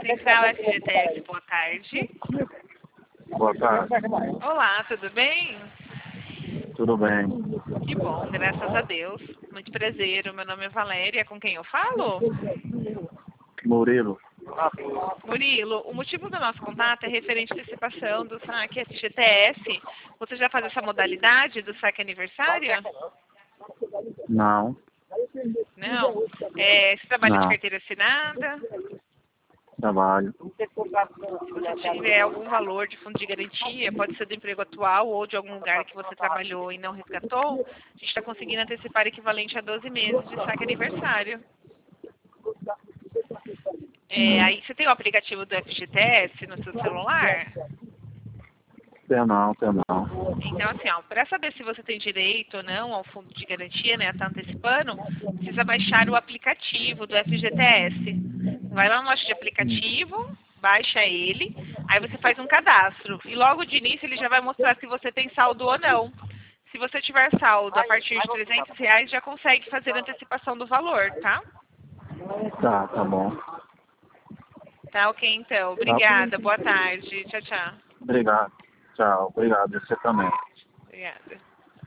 Central FGTS, boa tarde. Boa tarde. Olá, tudo bem? Tudo bem? Que bom, graças a Deus. Muito prazer, o meu nome é Valéria, com quem eu falo? Murilo. Murilo, o motivo do nosso contato é referente à antecipação do saque FGTS. Você já faz essa modalidade do saque aniversário? Não. Não. Você trabalha de Não. carteira assinada? Trabalho. Se você tiver algum valor de fundo de garantia, pode ser do emprego atual ou de algum lugar que você trabalhou e não resgatou, a gente está conseguindo antecipar equivalente a 12 meses de saque aniversário. Aí você tem o aplicativo do FGTS no seu celular? Tenho não. Então, assim, ó, para saber se você tem direito ou não ao fundo de garantia, né, tá antecipando, precisa baixar o aplicativo do FGTS. Vai lá no loja de aplicativo, baixa ele, aí você faz um cadastro. E logo de início ele já vai mostrar se você tem saldo ou não. Se você tiver saldo a partir de R$ 300, já consegue fazer a antecipação do valor, tá? Tá bom. Tá ok, então. Obrigada. Boa tarde. Tchau, tchau. Obrigado. Tchau. Obrigado. Você também. Obrigada.